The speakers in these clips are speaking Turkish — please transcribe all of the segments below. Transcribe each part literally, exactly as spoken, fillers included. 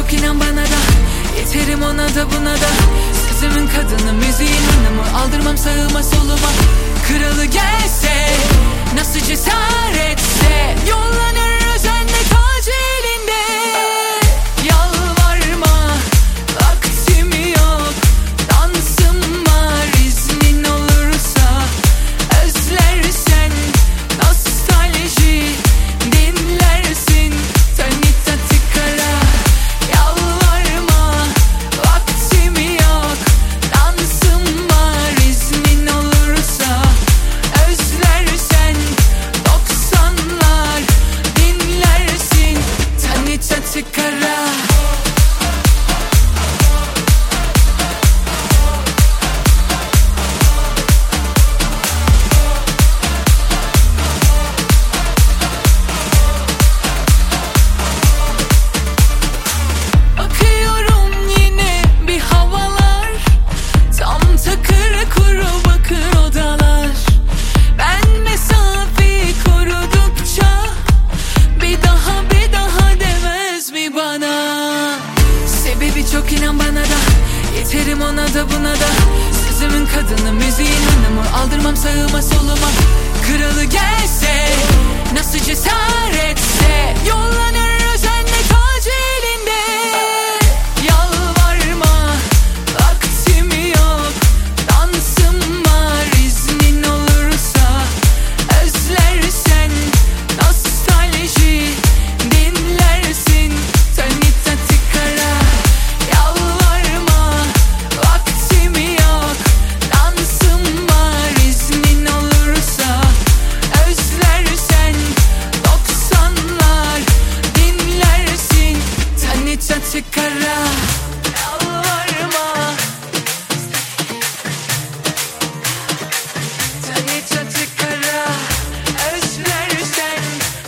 çok inan bana da, yeterim ona da buna da. Sözümün kadını, müziğin hanımı, aldırmam sağıma soluma. Kralı gelse, nasıl cesaretse, yollanır özenle tacı elinde. Yalvarma, vaktim yok, dansım var, iznin olursa. Özlersen nostalji dinlersin, Tanita Tikara. Yalvarma, vaktim yok, dansım var, iznin olursa. Özlersen doksanlar dinlersin, Tanita Tikara. Bakıyorum yine bir havalar, tam takır kuru bakır odalar. Ben mesafeyi korudukça bir daha bir daha demez mi bana? Sebebi çok inan bana da, yeterim ona da buna da. Sözümün kadını, müziğin hanımı, aldırmam sağıma soluma. Kralı gelse, nasıl cesaretse, yollanır özenle tacı elinde. Yalvarma, vaktim yok, dansım var, iznin olursa. Özlersen nostalji dinlersin, Tanita Tikara. Yalvarma, vaktim yok, dansım var, iznin olursa. Özlersen doksanlar dinlersin, Tanita Tikara. Yalvarma, Tanita Tikara. Özlersen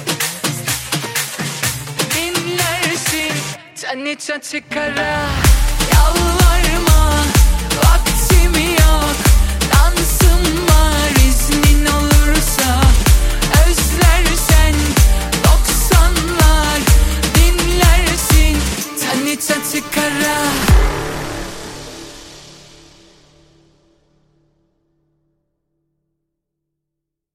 dinlersin, Tanita Tikara. Yalvarma, vaktim yok, dansım var, iznin olursa. Özlersen doksanlar dinlersin, Tanita Tikara.